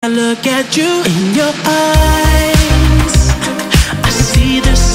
I look at you in your eyes, I see the